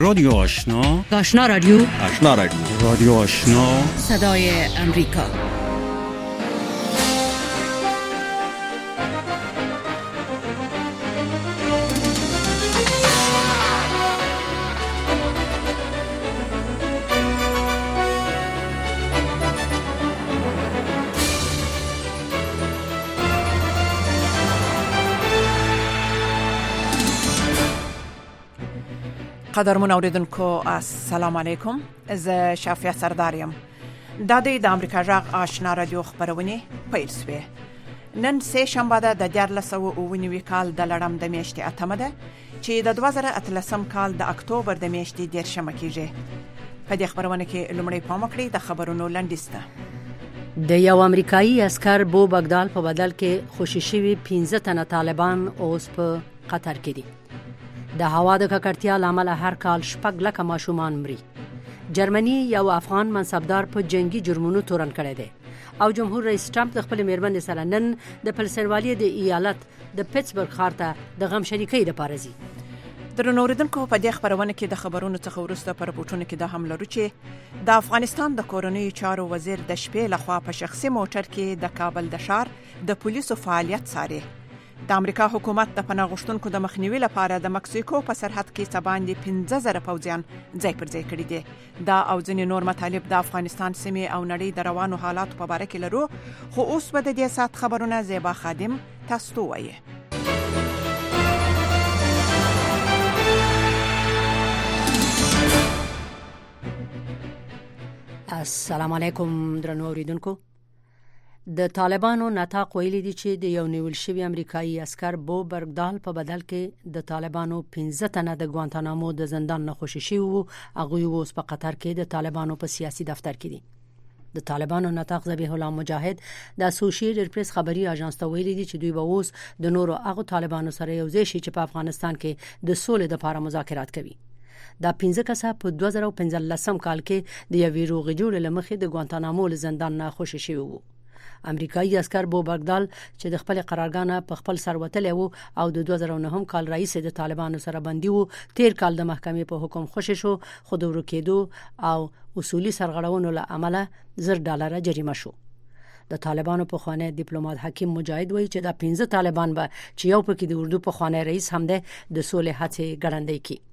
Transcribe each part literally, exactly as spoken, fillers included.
رادیو آشنا، آشنا رادیو، آشنا رادیو، رادیو آشنا، صدای امریکا. قدرمن اوریدونکو السلام علیکم. زه شافیه سرداریم. د دې د امریکا غږ آشنا رادیو خبرونه پیل شوه. نن سه شنبه ده د دیارلس سوه اوه نوي کال د لړم د میاشتې اتمه ده چې د دوه زره اتلسم کال د اکتوبر د میاشتې دیرشمه کېږي. په دې خبرونه کې لومړی پام وکړئ د خبرونو لنډیسته. د یو امریکایي عسكر بو بغدال په بدل کې خوشي شوي پنځه تنه طالبان اوس په قطر کې دي. د هوا د ککړتیا لامل هر کال شپږ لکه ماشومان مري. جرمني یو افغان منصبدار په جنگي جرمونو تورن کړی دی او جمهور رئیس ټرمپ د خپل میرمن سره نن د پنسلوانیا د ایالت د پیټسبرګ ښار ته د غم شریکۍ لپاره ځي. درنو اوریدونکو په دې خبرونه کې د خبرونو څخه ورسته پر پورتونه کې د حمله چې د افغانستان د کورنۍ چارو وزیر د شپې لخوا په شخصي موټر کې د کابل د ښار د پولیسو فعالیت څاري. د امریکا حکومت د پناه غوښتونکو د مخنیوي لپاره د مکسیکو په سرحد کې سباندې پنځه زره پوځیان ځای پر ځای کړي دي. دا او ځینې نور مطالب د افغانستان سیمې او نړۍ د روانو حالاتو په اړه کې لرو، خو اوس به د دې سات خبرونه زیبا خادم تاسو ته وایي. السلام علیکم درنو اوریدونکو. د طالبانو نطاق ویلي دي چې د یو نیول شوی امریکایي عسكر بو بغدال په بدل کې د طالبانو پنځه تنه د ګوانتانامو د زندان نه خوشي شوي وو. هغوی اوس په قطر کې د طالبانو په سیاسي دفتر کې دي. د طالبانو نطاق ذبیح الله مجاهد د اسوسییټډ پریس خبري اژانس ته ویلي دي چې دوی به اوس د نورو هغو طالبانو سره یو ځای شي چې په افغانستان کې د سولې لپاره مذاکرات کوي. دا پنځه کسه په دوه زره پنځلسم کال کې د یوې روغې جوړې له مخې د ګوانتانامو له زندان نه خوشي شوي وو. امریکایي عسكر بو بغدال چې د خپل قرارګاه په خپل سر وتلی وو او د دوه زره نهم کال رئیس د طالبانو سره بندي وو، تیر کال د محکمې په حکم خوشي شو، خو د ورکېدو او اصولي سرغړونو له امله زر ډالر جریمه شو. د طالبانو په خوانی ډیپلوماټ حکیم مجاهد وایي چې دا پنځه طالبان به چې یو پکې د اردو په خوانی رئیس هم ده د سولې هڅې ګړندۍ کړي.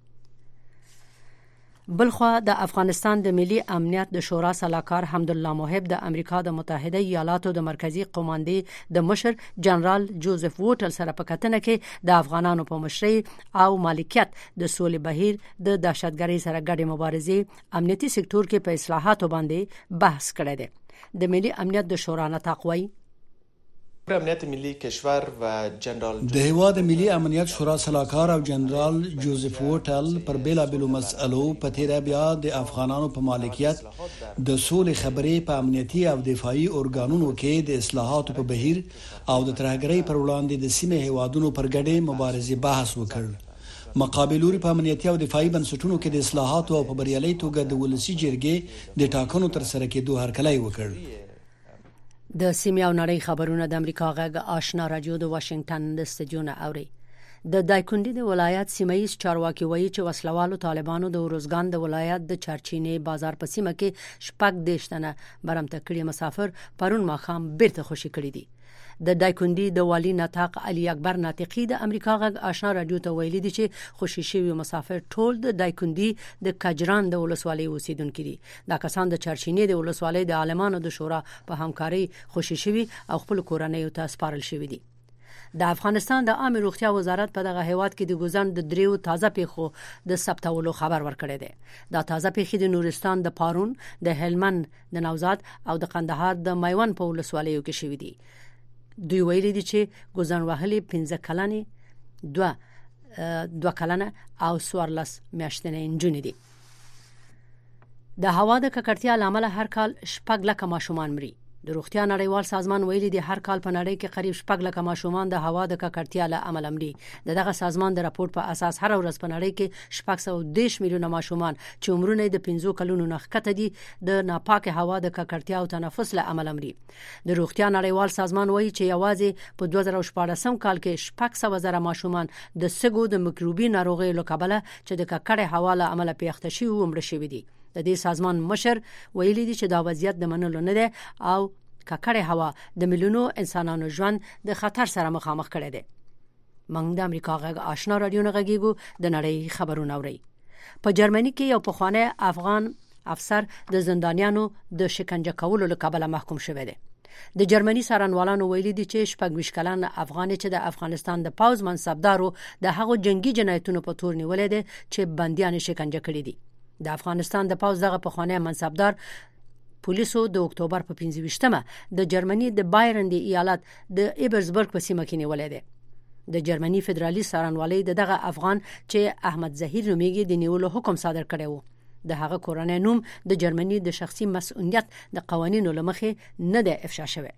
بلخوا د افغانستان د ملي امنیت د شورا سلاکار حمدالله محب د امریکا د متحده ایالاتو د مرکزی قوماندې د مشر جنرال جوزف ووټل سره په کتنه کې د افغانانو په مشرۍ او مالکیت د سولې بهیر د دهشتګرۍ سره ګډې مبارزې امنیتي سکتور کې په اصلاحاتو باندې بحث کړی دی. د ملي امنیت د شورا نطاق وایي امنیت ملی کشور و جنرال د هیواد ملي امنیت شورا سلاکار او جنرال جوزف ووټل پر بیلا بیلو مسئلو په تیر بیا د افغانانو په مالکیت د سولې خبرې په امنیتي او دفاعي ارګانونو کې د اصلاحاتو په بهیر او د ترهګرۍ پر وړاندې د سیمې هیوادونو پر ګډې مبارزې بحث وکړ. مقابل لوري په امنیتي او دفاعي بنسټونو کې د اصلاحاتو او په بریالي توګه د ولسی جرګې د ټاکنو تر سره کېدو هرکلی وکړ. د سیمې او نړۍ خبرونه د امریکا غږ آشنا رادیو د واشنگټن د استودیو نه اوري. د دایکندي د ولایت سیمایي چارواکي وایي چې وسلوالو طالبانو د روزګان د ولایت د چارچینې بازار په سیمه کې شپږ دیش تنه برمته کړي مسافر پرون ماښام بیرته خوشي کړي دي. د دایکندي د والی نطاق علي اکبر ناطقي د امریکا غږ آشنا رادیو ته ویلي دي چې خوشي شوي مسافر ټول د دایکندي د کجران د ولسوالۍ اوسیدونکي دي. دا کسان د چارچینې د ولسوالۍ د عالمانو د شورا په همکاري خوشي شوي او خپل کورنۍ ته سپارل شوي دي. د افغانستان د عامه روغتیا وزارت په دغه هیواد کې د ګوزن د دریو تازه پیښو د ثبتولو خبر ورکړی دی. دا تازه پیښې د نورستان د پارون، د هلمند د نوزاد او د قندهار د میوند په ولسوالیو کې شوي دي. دوی ویلي دي چې ګوزن وهلې پنځه کلنې دوه دوه کلنه او څوارلس میاشتنې نجونې دي. د هوا د ککړتیا لامل هر کال شپږ لکه ماشومان مري. د روغتیا نړیوال سازمان ویلي دی هر کال په نړۍ کې قریب شپږ لک ماشومان د هوا د ککړتیا له امله مري. دغه سازمان د راپور په اساس هر ورځ په نړۍ کې شپږ سوه او دېرش میلیونه ماشومان چې عمرونه د پنځو کلونو نه ښکته دي د ناپاکه هوا د ککړتیا او تنفس له امله مري. د روغتیا نړیوال سازمان وایي چې یوازې په دوه زره شپاړسم کال کې شپږ سوه زره ماشومان د سږو د میکروبي ناروغیو له کبله چې د ککړې هوا له امله پیښته شوي او مړه شوي دي. د دې سازمان مشر ویلي دی چې دا وضعیت د منلو نه دی او ککړې هوا د میلیونو انسانانو ژوند د خطر سره مخامخ کړی دی. موږ د امریکا غږ آشنا رادیو نه غږیږو د نړۍ خبرونه اوري. په جرمني کې یو پخوانی افغان افسر د زندانیانو د شکنجه کولو له کبله محکوم شوی دی. د جرمني څارنوالانو ویلي دي چې شپږ ویشت کلن افغان چې د افغانستان د پاوز منصبدارو د هغو جنگي جنایتونو په تور نیولې دي چې بنديان شکنجه کړي دي. د افغانستان د پاوز دغه پخوانی منصبدار پولیسو د اکتوبر په پنځه ویشتمه د جرمني د بایرن د ایالت د ایبرزبرګ په سیمه کې نیولې ده. د جرمني فدرالي څارنوالۍ د دغه افغان چې احمد ظهیر نومیږي د نیولو حکم صادر کړی وو. د هغه کورنۍ نوم د جرمني د شخصي مسؤلیت د قوانینو لمخې نه ده افشا شوی.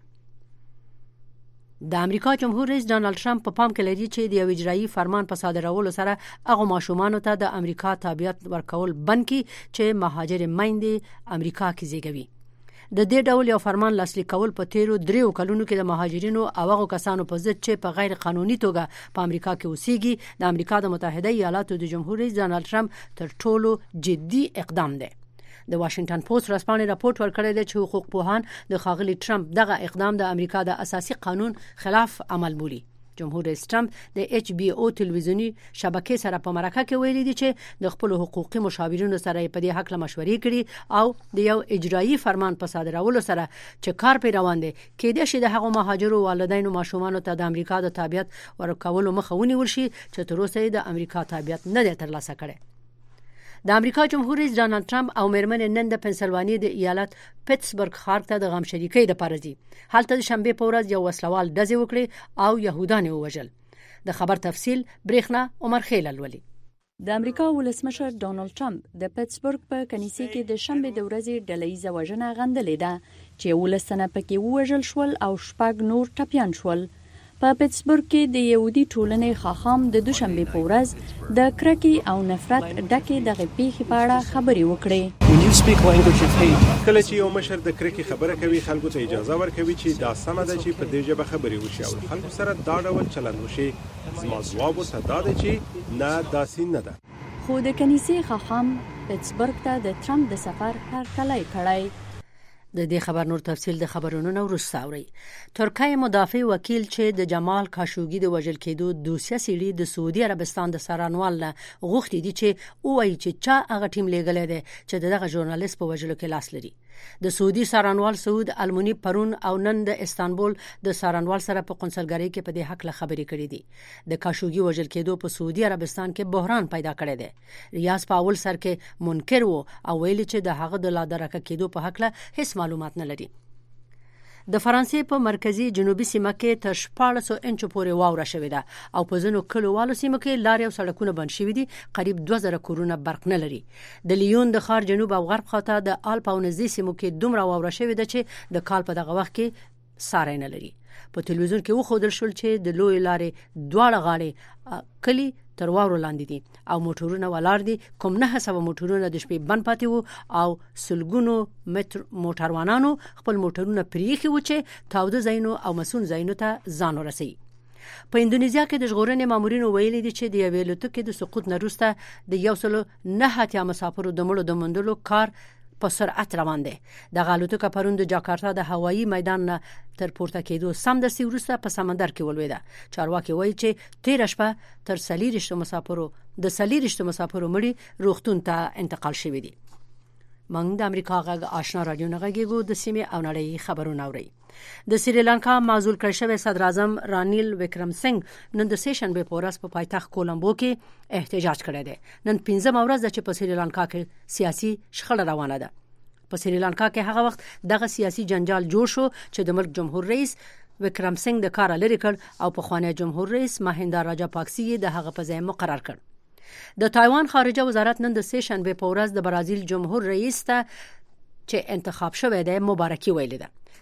د امریکا جمهور رئیس ډانلډ ټرمپ په پام کې لري چې د یو اجرایي فرمان په صادرولو سره هغه ماشومانو ته د امریکا تابعیت ورکول بند کړي چې مهاجر میندې امریکا کې زیږوي. د دې ډول یو فرمان لاسلیک کول په تیرو دریو کلونو کې د مهاجرینو او هغو کسانو په ضد چې په غیر قانوني توګه په امریکا کې اوسېږي د امریکا د متحده ایالاتو د جمهور رئیس ډانلډ ټرمپ تر ټولو جدي اقدام دی. د واشنگټن پوسټ رسپانې راپورټ ورکړی دی چې حقوق پوهان د ښاغلي ټرمپ دغه اقدام د امریکا د اساسي قانون خلاف عمل بولي. جمهور رئیس ټرمپ د ایچ بی او تلویزیونی شبکې سره په مرکه کې ویلي دی چې د خپل حقوقي مشاورینو سره په دې حق له مشورې کړي او د یو اجرایي فرمان په صادرولو سره چې کار پې روان دی کېدای شي د هغو مهاجرو والدینو ماشومانو ته د امریکا د تابعیت ورکولو مخه ونیول شي چې تر اوسه د امریکا تابعیت نه دی ترلاسه کړی. د امریکا جمهور رئیس ډانلډ ټرمپ او میرمن نن د پنسلوانیا د ایالت پیټسبرګ ښار ته د غم شریکۍ لپاره ځي. هلته د شنبه په ورځ یو وسلوال ډزې وکړې او يهودان یې ووژل. د خبر تفصیل برېښنا عمر خیل لولي. د امریکا ولسمشر ډانلډ ټرمپ د پیټسبرګ په کنیسې کې د شنبه د ورځې ډلهییزه وژنه غندلې ده چې ولس نه پکې ووژل شول او شپږ نور ټپيان شول. په پیټسبرګ کې د يهودي ټولنې خاخام د دوشنبه په ورځ د کرکي او نفرت ډکه دغه پیښې په اړه خبرې وکړې. کله چې یو مشر د کرکي خبره کوي خلکو ته اجازه ورکوي چې دا سمه ده چې په دې ژبه خبرې وشي او خلکو سره دا ډول چلند وشي. زما ځواب ورته دا دی چې نه داسې نه ده. خو د کنیسې خاخام پیټسبرګ ته د ټرمپ د سفر هرکلی کړی. د دې خبر نور تفصیل د خبرونو نو وروسته اوري. ترکیه مدافع وکیل چې د جمال خاشوګي د وژل کېدو دوسیه سیړي د سعودي عربستان د سرانوال نه غوښتي دي چې وایي چې چا هغه ټیم لګلې ده چې دغه ژورنالیست په وژلو کې لاس لري. د سعودي سرانوال سعود المنی پرون او نن د استانبول د سرانوال سره په قونسلګری کې په دې حق له خبرې کړې دي. د خاشوګي وژل کېدو په سعودي عربستان کې بحران پیدا کړی دی. ریاض په اول سر کې منکر وو او ویلي چې د هغه د لادرکه کېدو په حق له هیڅ معلومات نه لري. د فرانسې په مرکزی جنوبي سیمه کې تر شپاړس سوه انچو پورې واوره شوې ده او په ځینو کلیوالو سیمو کې لارې او سړکونه بند شوي دي. قریب دوه زره کورونه برق نه لري. د لیون د ښار جنوب او غرب خواته د آلپ او نزدې سیمو کې دومره واوره شوې ده چې د کال په دغه وخت کې ساری نه لري. په تلویزیون کې وښودل شول چې د لوی لارې دواړه غاړې کلی تر واورو لاندې دي او موټرونه ولاړ دي. کوم نه سبا موټرونه د شپې بند پاتې وو او سلګونو متر موټروانانو خپل موټرونه پریخي و چې تاوده ځایونو او مسون ځایونو ته ځان ورسوي. په اندونیزیا کې د ژغورنې مامورینو ویلي دي چې د یوې الوتکې د سقوط نه وروسته د یو سل نه اتیا مسافرو د مړو د موندلو کار په سرعت روان دی. د الوتکه پرون د جاکارتا د هوایي میدان نه تر پورته کېدو سمدستي وروسته په سمندر کې ولوېده. چارواکي وایي چې تیر شپه تر سلیریشتو مسافرو د سلیریشتو مسافرو مړي روغتون ته انتقال شوي دي. موږ د امریکا غږ آشنا رادیو نه غږیږو. د سیمې او نړۍ خبرونه اورئ. د سریلانکا معزول کړی شوی صدر اعظم رانیل وکرمسنګ نن د سیشنبه په ورځ په پایتخت کولمبو کې احتجاج کړی دی. نن پنځمه ورځ ده چې په سریلانکا کې سیاسي شخړه روانه ده. په سریلانکا کې هغه وخت دغه سیاسي جنجال جوړ شو چې د ملک جمهور رئیس وکرمسنګ د کار لري کړ او په خوانی جمهور رئیس مهندا راجاپاکسي د هغه په ځای مقرر کړ. د تایوان خارجه وزارت نن د سیشنبه په ورځ د برازیل جمهور رئیس ته چې انتخاب شوی دی مبارکي ویلې ده.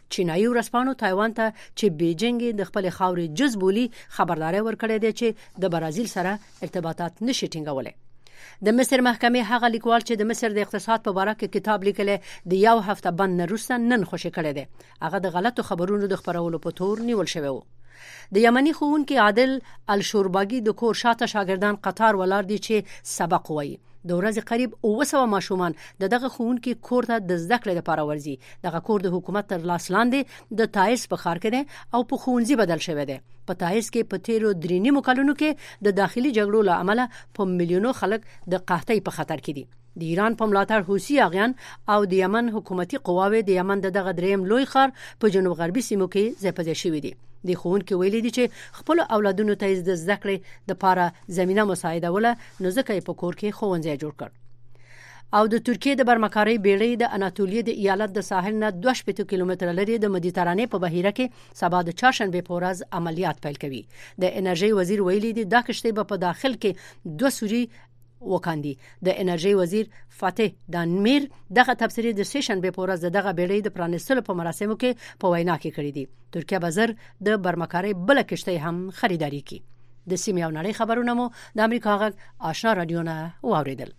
چینایي ورسپانو تایوان ته چې بیجینګ د خپل خاورې جز بولی خبرداري ورکړې ده چې د برازیل سره ارتباطات نشي ټینګولای. د مصر محکمې هغه لیکوال چې د مصر د اقتصاد په اړه کې کتاب لیکلی د یو هفته بند وروسته نن خوشی کړی دی. هغه د غلطو خبرونو د خبرولو په تور نیول شوی و. د یمني ښوونکي عادل الشورباګي د کور شاته شاګردان قطار ولاړ دي چې سبق وایي. د ورځې قریب اوه سوه ماشومان د دغه ښوونکي کور ته د زده کړې لپاره ورځي. دغه کور د حکومت تر لاس لاندې د تایس په ښار کې دی او په ښوونځي بدل شوی دی. په تایس کې په تیرو درې نیمو کلونو کې د داخلي جګړو له امله په میلیونو خلک د قحطۍ په خطر کې دي. د ایران په ملاتړ حوثي اغیان او د یمن حکومتي قواوې د یمن د دغه دریم لوی ښار په جنوب غربي سیمو کې ځای په ځای شوي دي. د ښوونکي ویلي دي چې خپل اولادونو ته د زده کړې لپاره زمينه مساعده وله نو ځکه یې په کور کې ښوونځی جوړ کړ. او د ترکیه د برمکارۍ بیړۍ د اناتولیه د ایالت د ساحل نه دوه شپږ کیلومتره لري د مدیترانې په بهیره کې سبا د چهارشنبه په ورځ عملیات پیل کوي. د انرژي وزیر ویلي دي دا کشته په داخل کې دوه سوري وکاندي. د انرژي وزیر فاتح دانمیر دغه تفسیر د سیشنبه په ورځ دغه بیړۍ د پرانستلو په مراسمو کې په وینا کې کړی دي. ترکیه بازار د برمکارۍ بل کشته هم خریداري کوي. د سیمې او نړۍ خبرونه مو د امریکا غږ آشنا رادیو نه واوریدل.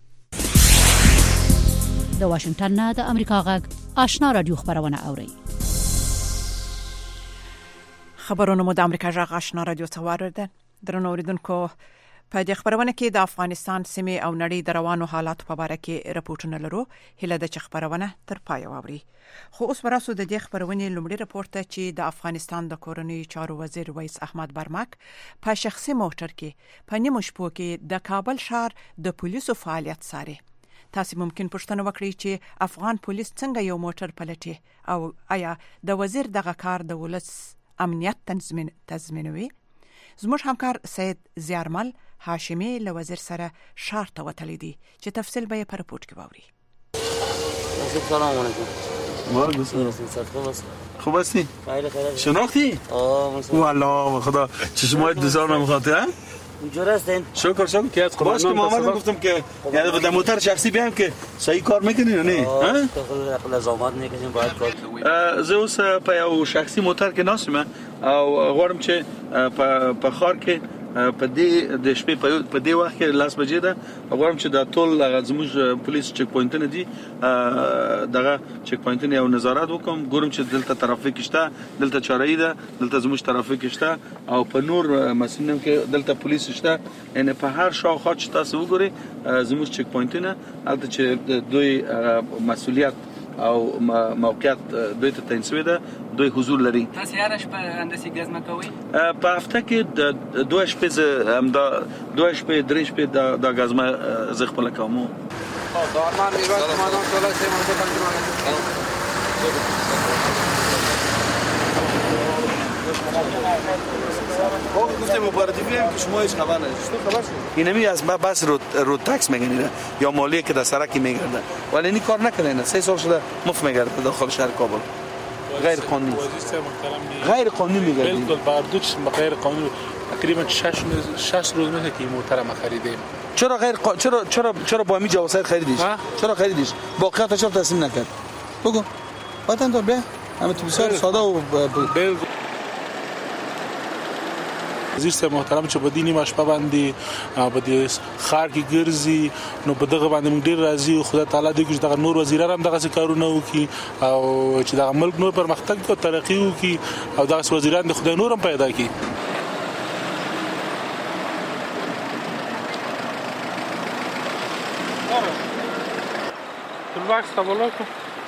د واشنگټن نه د امریکا غږ آشنا رادیو خبرونه اوري. خبرونه مو د امریکا غږ آشنا رادیو څخه واوریدل. درنو اوریدونکو په دې خبرونه کې د افغانستان سیمې او نړۍ د روانو حالات په اړه کې راپورټونه لرو. هله د خبرونه تر پای واوري. خو اوس وراسو د دې خبرونه لومړی راپورټ چې د افغانستان د کورنۍ چارو وزیر ویس احمد برمک په شخصي موټر کې په نیمو شپو کې د کابل ښار د پولیسو فعالیت ساري. تاسو ممکن پوښتنه وکړئ چې افغان پولیس څنګه یو موټر پلټي او آیا د وزیر دغه کار د ولس امنیت تضمین تضمینوي؟ زموږ همکار سید زیارمل هاشمی له وزیر سره شار ته وتلی دی چې تفصیل به یې په رپورټ کې واوري. سلام علیکم. وعلیکم السلام. خوب هستی؟ شناختی؟ والله خدا چشمایت دوزار نمیخواته؟ اینجوری هستین؟ شکر شکر که از خدا. باش که محمد گفتم که یعنی به موتر شخصی بیام که صحیح کار میکنین یا نه؟ ها؟ تو لزومات میکنین باید کار. زوس په یو شخصي موټر کې ناسم او غواړم چې په خار کې په دې د شپې په دې وخت کې لاس بجې ده. غواړم چې د ټول زموږ پولیس چک پوینټونه دي دغه چک پوینټونه یو نظارت وکم. ګورم چې دلته ترافیک شته، دلته چاره‌ای ده، دلته زموږ ترافیک شته او په نور مسینم کې دلته پولیس شته. یعنی په هر شاوخوا چې تاسو وګورئ زموږ چک پوینټونه هلته چې دوی مسؤلیت او موقعیت دوی ته تعیین شوی ده، دوی حضور لري. تاسو هر شپه انداسې ګزمه کوئ؟ په هفته کې د دوه شپې همدا دوه شپې درې شپې د ګزمه زه خپله کوم. دارمان میراث کمانان ټوله سیمه خب گفتم اپراتیوی هم که شما هیچ خبر نداشتید. خبر شد اینمی از بس رو رو تاکس میگن یا مالیه که در سرکی میگردن ولی این کار نکنین. سه سال شده مفت میگرده داخل شهر کابل غیر قانونی غیر قانونی میگردید. بالکل باردوش غیر قانونی. تقریبا شش روز میشه که محترم خریدیم. چرا غیر قا... چرا چرا چرا با می جواسر خریدیش؟ چرا خریدیش؟ باقیاتش چرا تسلیم نکرد؟ بگو. وطن دار بیا. همه تو بسیار ساده و بالکل وزیر صاحب محترم چې بدینی مشپه باندې په دې خار کې ګرځي نو په دغه باندې موږ ډیر راضي او خدای تعالی دې چې دغه نور وزیران هم دغه کارونه وکړي او چې دغه ملک نور پرمختګ او ترقی وکړي او دغه وزیران د خدای نور هم پیدا کړي. الوقت تبارک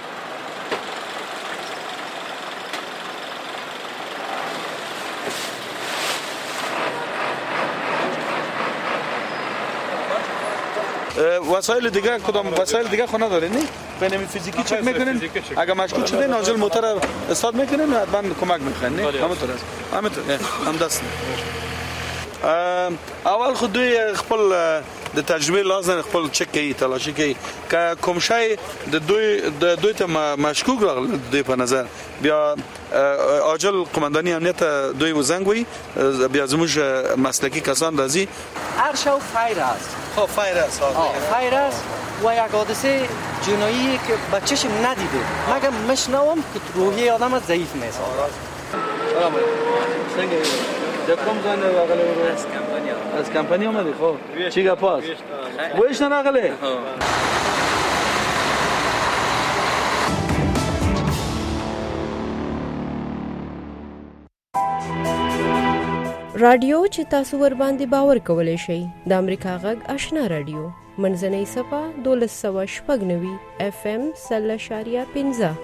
وسایل دیگه کدام وسایل دیگه خونه دارین؟ نه بنمی فیزیکی چک میکنین اگه مشکوک شده نازل موتور استاد میکنین و حتما کمک میخواین. نه همونطور است همونطور هم دست اول خود دوی خپل د تجربه لازم خپل چک کی تلاشی کی که کوم شی د دوی د دوی ته مشکوک راغلی دوی په نظر بیا عاجل قماندانی امنیت دوی وزنګوي بیا زموږ مسلکی کسان راځي. هر شو فایر است. خب فایر است. فایر است و یک حادثه جنایی که بچه‌ش ندیده مگر مشنوم که روحی آدم ضعیف میسازه. سلام څنګه د کوم ځای نه راغلی ورو؟ از کمپانی از کمپانی آمدی؟ خب چی گپ است؟ ویش نه راغلی؟ رادیو چې تاسو ور باندې باور کولای شئ د امریکا غږ آشنا رادیو منځنۍ صفه دولس سوه شپږ نوي اف ام سل اشاریه پنځه.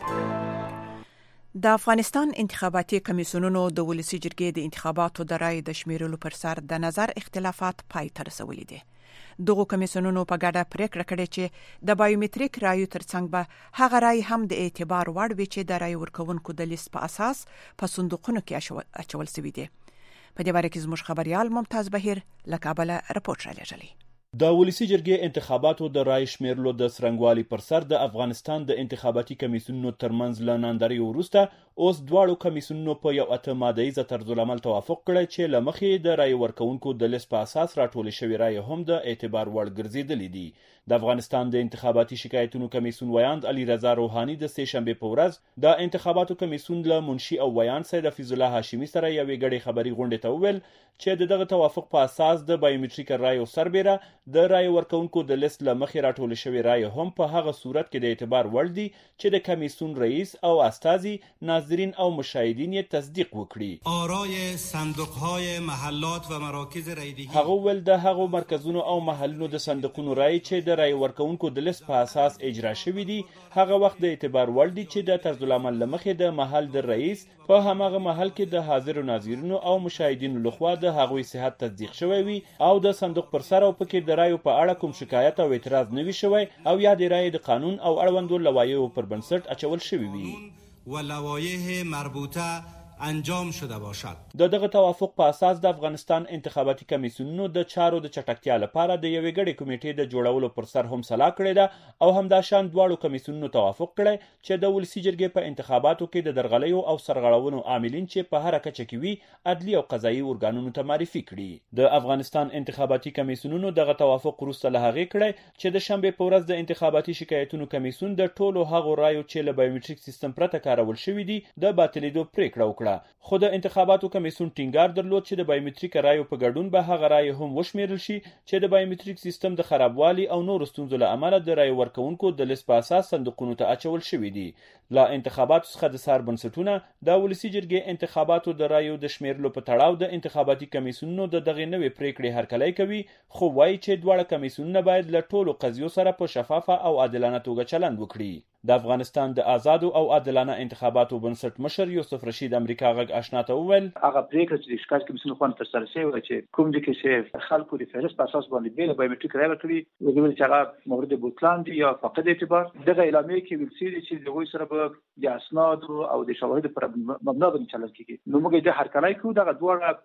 د افغانستان انتخاباتي کمیسیونونو د ولسی جرګې د انتخاباتو د رای د شمیرلو پر سر د نظر اختلافات پای ته رسولي دي. دغه کمیسیونونو په ګډه پریکړه کړې چې د بایومټریک رایو ترڅنګ به هغه رای هم د اعتبار وړ وي چې د رای ورکونکو د لیست په اساس په صندوقونو کې اچول شوی دي. په دې باره کې زموږ خبريال ممتاز بهیر له کابل رپورټ را لېږلی. د ولسی جرګې انتخاباتو د رای شمیرلو د سرنګوالي پر سر د افغانستان د انتخاباتي کمیسیونونو ترمنځ له ناندرۍ وروسته اوس دواړو کمیسیونونو په یو اته مادهیزه طرزالعمل توافق کړی چې له مخې د رای ورکونکو د لیست په اساس راټولې شوې رای هم د اعتبار وړ ګرځېدلې دي. د افغانستان د انتخاباتي شکایتونو کمیسیون ویاند علي رضا روحاني د سه شنبه په ورځ د انتخاباتو کمیسیون له منشي او ویاند سید حفیظ الله هاشمي سره یوې ګډې خبري غونډې ته وویل چې دغه توافق په اساس د بایومټریک رای او سربېره د رای ورکونکو د لیست له مخې راټول شوی رای هم په هغه صورت کې د اعتبار وړ دي چې د کمیسیون رئیس او استازي ناظرین او مشاهدین یې تصدیق وکړي. آرای صندوق‌های محلات و مراکز رایدهی هغه ول د هغو مرکزونو او محلونو د صندوقونو رای چې د رای ورکونکو د لیست په اساس اجرا شوی دي هغه وخت د اعتبار وړ دي چې د طرزالعمل له مخې د محل د رئیس په هماغه محل کې د حاضر ناظرینو او مشاهدینو لخوا د هغوی صحت تصدیق شوی وي او د صندوق پر سر او پکې د رایو په اړه کوم شکایت او اعتراض نه وي شوی او یا د رای د قانون او اړوندو لوایحو پر بنسټ اچول شوی وي و لوایح مربوطه انجام شده باشد. د دغه توافق په اساس د افغانستان انتخاباتي کمیسیونونو د چارو د چټکتیا لپاره د یوې ګډې کمیټې د جوړولو پر سر هم سلا کړې ده او همداشان دواړو کمیسیونونو توافق کړی چې د ولسی جرګې په انتخاباتو کې د درغلیو او سرغړونو عاملین چې په هر کچه کې وي عدلي او قضایي ارګانونو ته معرفي کړي. د افغانستان انتخاباتي کمیسیونونو دغه توافق وروسته له هغې کړی چې د شنبې په ورځ د انتخاباتي شکایتونو کمیسیون د ټولو هغو رایو چې له بایومټریک سیستم پرته کارول شوي دي د باطلېدو پریکړه وکړه. خو د انتخاباتو کمیسیون ټینګار درلود چې د بایومټریک رایو په ګډون به هغه رای هم وشمیرل شي چې د بایومټریک سیستم د خرابوالي او نورو ستونزو له امله د رای ورکونکو د لیست په اساس صندوقونو ته اچول شوي دي. لا انتخاباتو څخه د سار بنسټونه د ولسی جرګې انتخاباتو د رایو د شمیرلو په تړاو د انتخاباتي کمیسیونونو د دغه نوې پریکړې هرکلی کوي خو وایي چې دواړه کمیسیونونه باید له ټولو قضیو سره په شفافه او عادلانه توګه چلند وکړي. د افغانستان د آزادو او عادلانه انتخاباتو بنسټ مشر یوسف رشید امریکا غږ آشنا ته وویل هغه پریکړه چې د شکایت کمیسیون خو تر سره شوی چې کوم دي کې چې خلکو د فهرست په اساس باندې بیل بایومټریک رای ورکړي وګورئ چې هغه مورد بوتلان دي یا فقط اعتبار دغه اعلامیه کې ویل شوی چې د وای سره به د اسناد او د شواهد پر مبنا باندې چلن کیږي. نو موږ د هر کلای کو دغه دواړه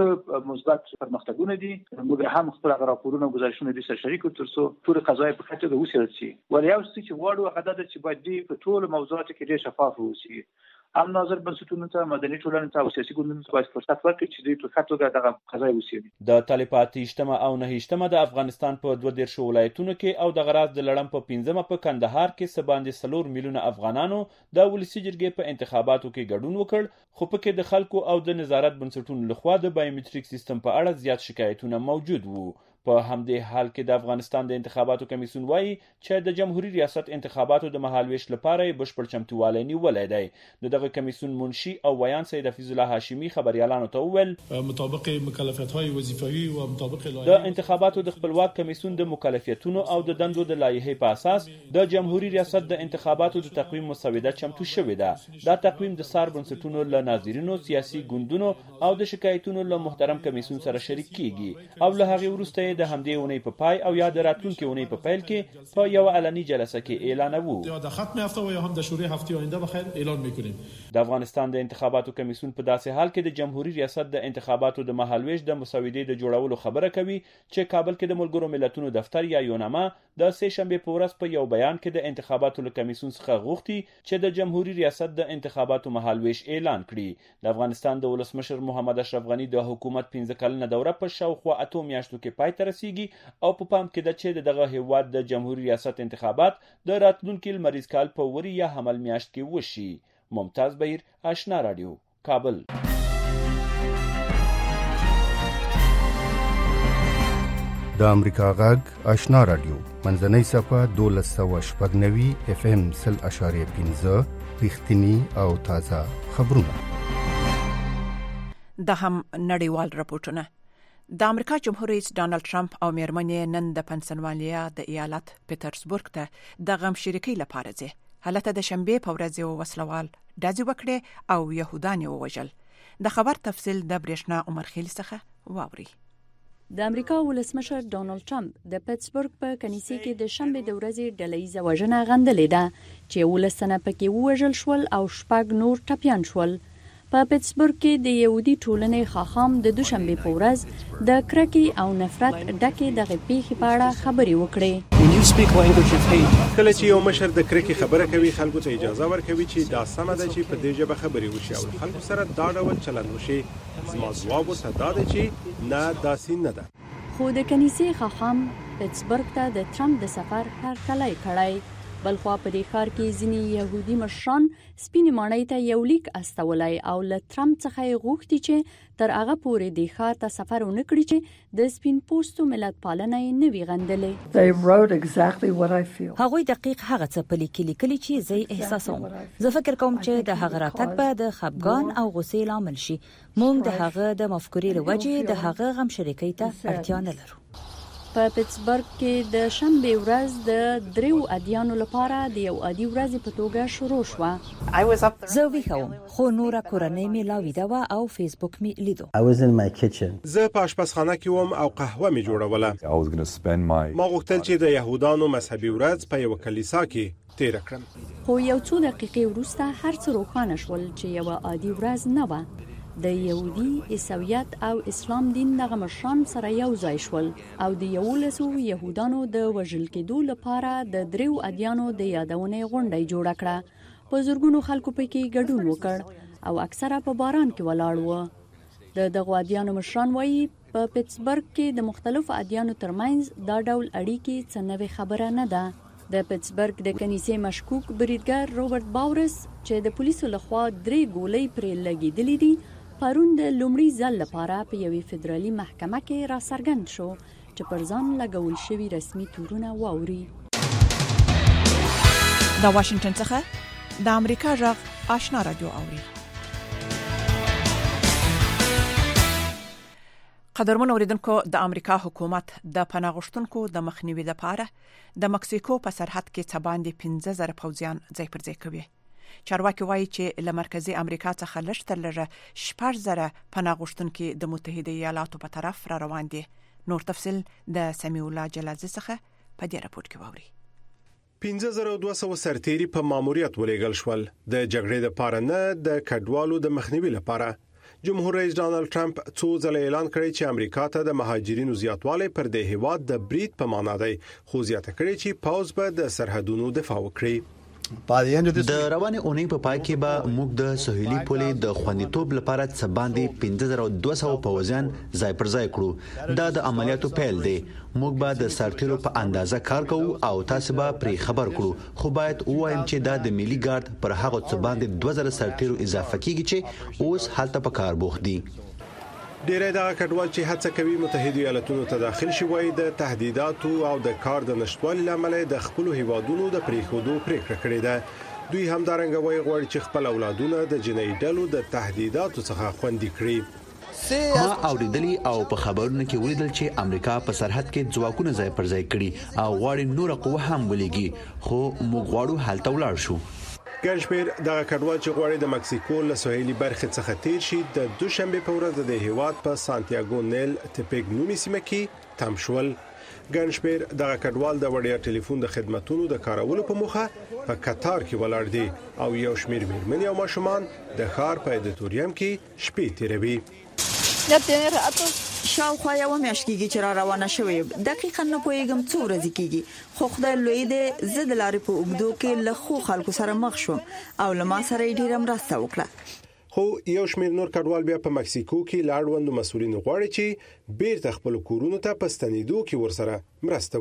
مثبت پرمختګونه دي. موږ هم خپل راپورونه او گزارشونه د سره شریکو ترڅو ټول قضايا په خاطر د وسیل شي. ولې یو څه چې وړو غدا د چې باید په ټول موضوعاتو کې ډېر شفاف اوسي. هم نظر بنسټونو ته مدني ټولنې ته او سیاسي ګوندونو ته باید فرصت ورکړي چې دوی په ښه توګه دغه قضایا وڅېړي. د تالیفات اجتماع او نه اجتماع د افغانستان په دوه دېرش ولایتونو کې او د غراض د لړم په پنځمه په کندهار کې څه باندې څلور میلیونه افغانانو د ولسی جرګې په انتخاباتو کې ګډون وکړ خو پکې د خلکو او د نظارت بنسټونو لخوا د بایومټریک سیستم په اړه زیات شکایتونه موجود وو. په همدې حال کې د افغانستان د انتخاباتو کمیسیون وایي چې د جمهوریت ریاست انتخاباتو د مهالویش لپاره بشپړ چمتووالی نیولی دی. دغه کمیسیون منشي او ویان سید حفیظ الله هاشمي خبريالانو ته وویل مطابق مکلفیت‌های وظیفوي او مطابق د انتخاباتو د خپلواک کمیسیون د مکلفیتونو او د دندو د لایحې په اساس د جمهوریت ریاست د انتخاباتو د تقویم مسوده چمتو شوې ده. دا تقویم د سار بنسټونو له ناظرینو سیاسي ګوندونو او د شکایتونو له محترم کمیسیون سره شریک کیږي او له هغې وروسته د همدې اونۍ په پای او یا د راتلونکي اونۍ په پیل کې په یو علني جلسه کې اعلانوو. یا د ختم هفته و یا هم د شورای هفته آینده بخیر اعلان میکنیم. د افغانستان د انتخاباتو کمیسیون په داسې حال کې د جمهوریت ریاست د انتخاباتو د مهالویش د مسودې د جوړولو خبره کوي چې کابل کې د ملګرو ملتونو دفتر یا یوناما د سه شنبه په ورځ په یو بیان کې د انتخاباتو له کمیسیون څخه غوښتي چې د جمهوریت ریاست د انتخاباتو مهالویش اعلان کړي. د افغانستان د ولسمشر محمد اشرف غنی د حکومت پنځه کلنه دوره په شاوخوا اته میاشتو کې پای ته ته رسیږي او په پام کې ده چې دغه هیواد د جمهوریت ریاست انتخابات د راتلونکي لمریز کال په وری یا حمل میاشت کې وشي. ممتاز بهیر، آشنا رادیو، کابل. د امریکا غږ آشنا رادیو منځنۍ صفه دولس سوه شپږ نوي اف ام سل اشاریه پنځه رښتینی او تازه خبرونه. د هم نړیوال راپورټونه. د امریکا جمهور رئیس ډانلډ ټرمپ او میرمنې نن د پنسلوانیا د ایالت پیټرزبورګ ته د غم شریکۍ لپاره ځي. هلته د شنبې په ورځ یو وسلوال ډزې وکړې او يهودان یې ووژل. د خبر تفصیل د برېښنا عمر خیل څخه واوري. د امریکا ولسمشر ډانلډ ټرمپ د پیټسبرګ په کنیسې کې د شنبې د ورځې ډلهییزه وژنه غندلې ده چې ولس تنه پکې ووژل شول او شپږ نور ټپیان شول. په پیټسبرګ کې د یهودي ټولنې خاخام د دوشنبې په ورځ د کرکې او نفرت ډکې دغه پیښې په اړه خبرې وکړې. کله چې یو مشر د کرکې خبره کوي خلکو ته اجازه ورکوي چې دا سمه ده چې په دې ژبه خبرې وشي او خلکو سره دا ډول چلند وشي. زما ځواب ورته دا دی چې نه داسې نه ده. خو د کنیسې خاخام پیټسبرګ ته د ټرمپ د سفر هرکلی کړی. بلخوا په دې ښار کې ځینې یهودي مشران سپینې ماڼۍ ته یو لیک استولی او له ټرمپ څخه یې غوښتي چې تر هغه پورې دې ښار ته سفر ونه کړي چې د سپین پوستو ملت پالنه یې نه وي غندلې. هغوی دقیق هغه څه په لیک لیکلي چې زه یې احساسوم. زه فکر کوم چې د هغه راتګ به د خپګان او غوسې لامل شي. موږ د هغه د مفکورې له وجې د هغه غم شریکۍ ته اړتیا نه لرو. په پیټسبرګ کې د شنبې ورځ د دریو ادیانو لپاره د یو عادي ورځې په توګه شروع شوه. زه ویښه وم خو نوره کورنۍ مې لا ویده وه او فیسبوک مې لیدو. زه په اشپزخانه کې وم او قهوه مې جوړوله. ما غوښتل چې د یهودانو مذهبي ورځ په یو کلیسا کې تیر کړم. خو یو څو دقیقې وروسته هر څه روښانه شول چې یو عادي ورځ نه وه. د یهودي، عیسویت او اسلام دین دغه مشران سره یو ځای شول او د یولسو یهودانو د وژل کېدو لپاره د دریو ادیانو د یادونې غونډه جوړه کړه. په زرګونو خلکو پکې ګډون وکړ او اکثره په باران کې ولاړ وو. د دغه ادیانو مشران وایي په پیټسبرګ کې د مختلفو ادیانو ترمنځ دا ډول اړیکې څه نوې خبره نه ده. د پیټسبرګ د کنیسې مشکوک بریدګر روبرت باورس چې د پولیسو لخوا درې ګولۍ پرې لګېدلې دي پرون د لومړي ځل لپاره په یوې فدرالي محکمه کې را څرګند شو چې پر ځان لګول شوي رسمي تورونه واوري. د واشنگټن څخه د امریکا غږ آشنا رادیو اوري. قدرمن اوریدونکو، د امریکا حکومت د پناه غوښتونکو د مخنیوي لپاره د مکسیکو په سرحد کې څه باندې پنځه زره پوځیان ځای پر ځای کوي. چارواکي وایي چې له مرکزی امریکا څخه لږ تر لږه شپږ زره پناه غوښتونکي د متحده ایالاتو په طرف را روان دي. نور تفصیل د سمیع الله جلازي څخه په دې راپور کې واوري. پنځه زره دوه سوه سرتیري په ماموریت ولېږل شول د جګړې لپاره نه د کډوالو د مخنیوي لپاره. جمهور رئیس ډانلډ ټرمپ څو ځله اعلان کړی چې امریکا ته د مهاجرینو زیاتوالی پر د هیواد د برید په معنا دی، خو زیاته کړی چې پوز به د سرحدونو دفاع وکړي. د روانې اونۍ په پای کې به موږ د سهیلي پولې د خوندیتوب لپاره څه باندې پنځه زره دوه سوه پوځیان ځای پر ځای کړو. دا د عملیاتو پیل دی. موږ به د سرتیرو په اندازه کار کوو او تاسو به پرې خبر کړو. خو باید ووایم چې دا د ملي ګارد پر هغه څه باندې دوه زره سرتیرو اضافه کیږي چې اوس هلته په کار بوخت دي. ډیری دا کډوال چې هڅه کوي متحده ایالاتونو ته داخل شي وایي د تهدیداتو او د کار د نشټوالي لامل د خپل هیوادونو د پریښودو پریکړه کړې ده. دوی همدارنګه وایي غواړي چې خپل اولادونه د جنۍ ډلو د تهدیداتو څخه خوندي کړي. ما اوریدلی او په خبرونو کې ولیدل چې امریکا په سرحد کې ځواکونه ځای پر ځای کړي او غواړي نور قوه هم ولېږي، خو موږ غواړو هلته ولاړ شو. ګنشمیر د کډوال چې غواړي د مکسیکو له سهیلي برخې څخه تیر شي د دوشنبه په ورځ د هیواد په سانتیاګو نیل تپیګ نومي سیمه کې تم شول. ګنشمیر د کډوال د وړیا ټلیفون د خدماتونو د کارولو په موخه په قطار کې ولاړ دي او یو شمیر میرمنې او ماشومان د ښار په ادیټوریم کې شپې تیروي. شاوخوا یو میاشت کېږي چې را روانه شوې. دقیقاً نه پوهېږم څو ورځې کېږي، خو خدای لوی دی زه د لارې په اوږدو کې له ښو خلکو سره مخ شوم او له ما سره یې ډېره مرسته وکړه. خو یو شمېر نور کډوال بیا په مکسیکو کې لاړوند مسؤلین غواړي چې بیرته خپل کورونو ته په ستنېدو کې ورسره مرسته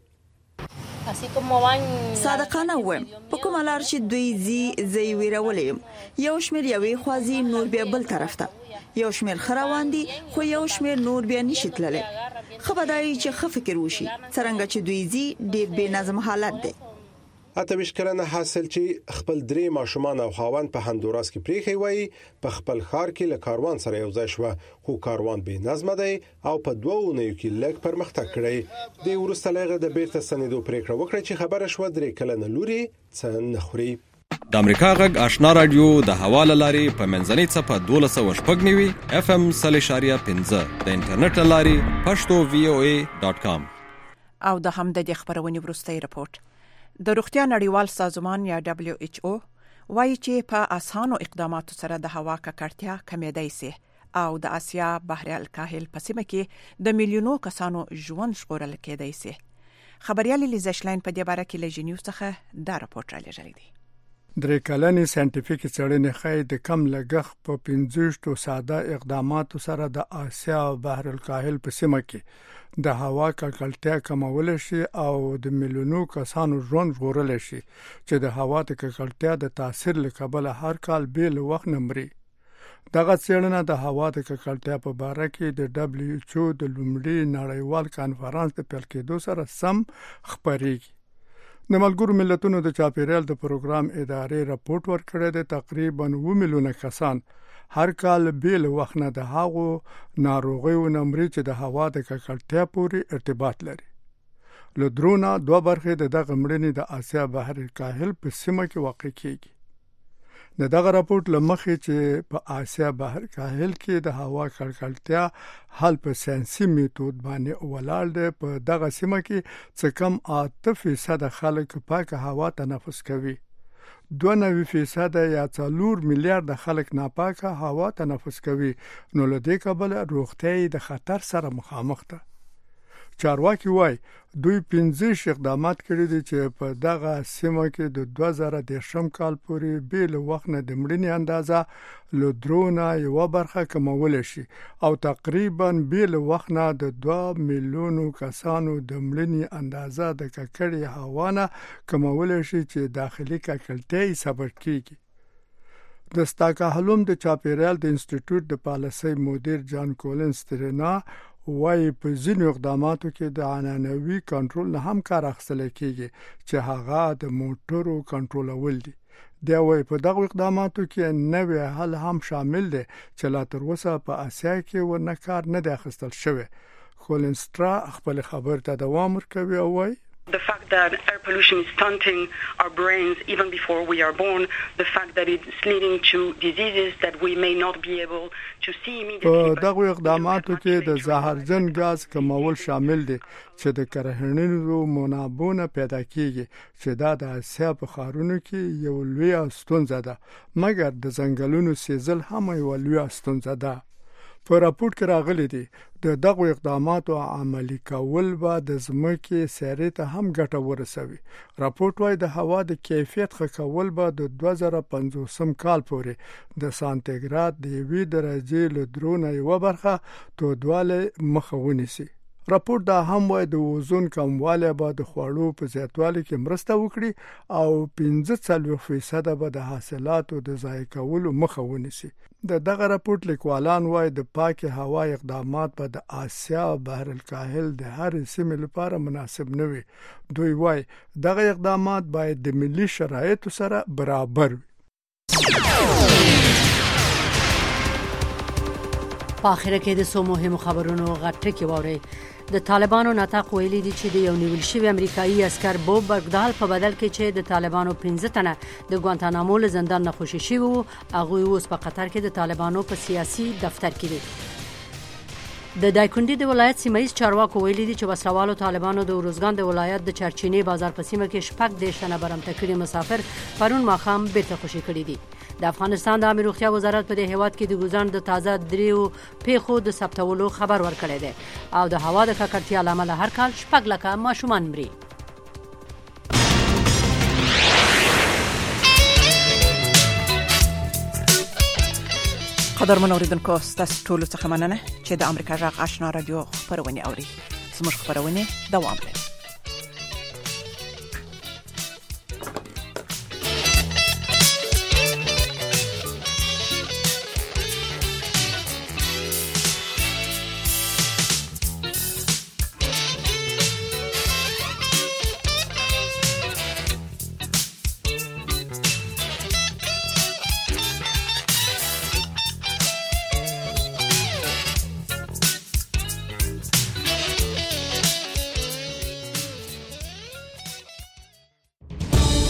وکړي. صادقانه وایم په کومه لار چې دوی زی زی ویرولې یو شمېر یوې خوازي نور بیا بل طرف ته یو شمېر خروان دي خو یو شمېر نور بیا نشي تللی. خبرداري چې ښه فکر وشي څنګه چې دوی زی ډېر بې نظم حالت دی. اته ویش کلنه حاصل چې خپل درې ماشومان او خاوند په هندوراس کې پریخي وای په خپل ښار کې له کاروان سره یو ځای شو خو کاروان به نظم دی او په دوه ونیو کې لږ پرمختګ کړی. د ورسته لغه د بیرته سندو پریکړه وکړه چې خبره شو درې کلنه لوري څه نخوري. د امریکا غږ آشنا رادیو د حواله لاري په منځنۍ صفه دولس او شپږ نیوي اف ام صلی شاریه پنځه د انټرنیټ لاري پښتو وی او ای ډاٹ کام. او د همدې خبرونه ورستۍ رپورت د روغتیا نړیوال سازمان یا دبليو ایچ او وايي چې په اسانو اقداماتو سره د هوا ککړتیا کمیدای شي او د اسیا بحر الکاهل په سیمه کې د میلیونو کسانو ژوند ژغورل کېدای شي. خبريال لیزشلاین په دې باره کې له جنیو څخه دا راپورټ را لېږلی دی. درې کلنې ساينټیفیک څېړنې ښيي د کم لګښت په پنځه ساده اقداماتو سره د اسیا بحر الکاهل په سیمه کې د هوا ککړتیا کمول شي او د میلیونو کسانو ژوند ژغورل شي چې د هوا د ککړتیا د تاثیر له کبله هر کال بیل وخت نمرې. دغه څېړنه د هوا د ککړتیا په اړه کې د دبليو ایچ او د لومړي نړیوال کانفرنس په پیل کېدو سره سم خبرېږي. د ملګرو ملتونو د چاپیریال د پروګرام ادارې راپورټ ورکړی دی تقریبا اووه میلیونه کسان هر کال بیل وخت نه د هغو ناروغیو نمرې چې د هوا د ککړتیا پورې ارتباط لري. له درونه دوه برخې د دغه مړینې د اسیا بحر الکاهل په سیمه کې واقع کیږي. د دغه راپورټ لمخې چې په اسیا بحر الکاهل کې د هوا ککړتیا حل په ساينسي میتود باندې ولاړ دی. په دغه سیمه کې څه کم اته فیصد خلک پاکه هوا تنفس کوي. دوه نوي فیصد یا څلور میلیارډ خلک ناپاکه هوا تنفس کوي. نو له دې کبله روغتیا د خطر سره مخامخ ده. چارواکي وای دوی پنځه اقدامات کړي دي چې په دغه سیمه کې د دوه زره دېرشم کال پورې بیل وخت نه د مړینې اندازه له درونه یو برخه کمول شي او تقریبا بیل وخت نه د دوه میلیونو کسانو د مړینې اندازه د ککړې هوا نه کمول شي چې داخلي ککړتیا سبب کیږي. د ستاکهلم د چاپیریال د انسټیټیوټ د پالیسۍ مدیر جان کولنز ترینا وای په ځینو اقداماتو کې د عنعنوي کنټرول نه هم کار اخیستل کېږي چې هغه د موټرو کنټرولول دي. دا وای په دغه اقداماتو کې نوې حل هم شامل دي چې لا تر اوسه په اسیا کې ورنه کار نه دی اخیستل شوی. کولنسترا خپل خبر ته دوام ورکوي او وای The fact that air pollution is stunting our brains even before we are born, the fact that it's leading to diseases that we may not be able to see immediately. په دغه اقداماتو کې د زهرجن غاز کمول شامل دي چې د کرهنیزو منابعو پیدا کیږي چې دا د اسیا په ښارونو کې یو لوی ستونزه ده مګر د ځنګلونو سیزل هم یو لوی ستونزه ده. په راپورټ کې راغلي دي د دغه اقداماتو عملي کول به د ځمکې سیارې ته هم ګټه ورسوي. راپورټ وايي د هوا د کیفیت ښه کول به د دوه زره پنځوسم کال پورې د سانتیګراد د یوې درجې له درونه یو برخه تودوالی مخه ونیسي. راپورټ دا هم وايي د اوزون کموالی به د خوړو په زیاتوالي کې مرسته وکړي او پنځه څلوېښت فیصد به د حاصلاتو د ضایع کولو مخه ونیسي. د دغه راپورټ لیکوالان وايي د پاکه هوا اقدامات په د آسیا بحر الکاهل د هر سیمې لپاره مناسب نه وي. دوی وايي دغه اقدامات باید د ملي شرایطو سره برابر وي. په اخر کې د سو مهمو خبرونو غټه کې ووري. د طالبانو نطاق ویلي دي چې د یو نیول شوی امریکایي عسكر بوب برګدال په بدل کې چې د طالبانو پنځه تنه د ګوانتانامو له زندان نه خوشي شوی وو هغه اوس په قطر کې د طالبانو په سیاسي دفتر کې دي. د دایکندي د ولایت سیمایي چارواکو ویلي دي چې وسلوالو طالبانو د روزګان د ولایت د چرچینی بازار په سیمه کې شپږ دیشتنه برمته کړي مسافر پرون ماخام بیرته خوشي کړي دي. د افغانستان د امیر روغتیا وزارت په دې هیواد کې د ګوزن د تازه دریو پیښو د ثبتولو خبر ورکړی دی او د هوا د ککړتیا له امله هر کال شپږ لکه ماشومان مري. قدرمن اوریدونکو ستاسو ټول څخه مننه چې د امریکا جغ آشنا رادیو خبرونه اوري. زموږ خبرونه دوام لري.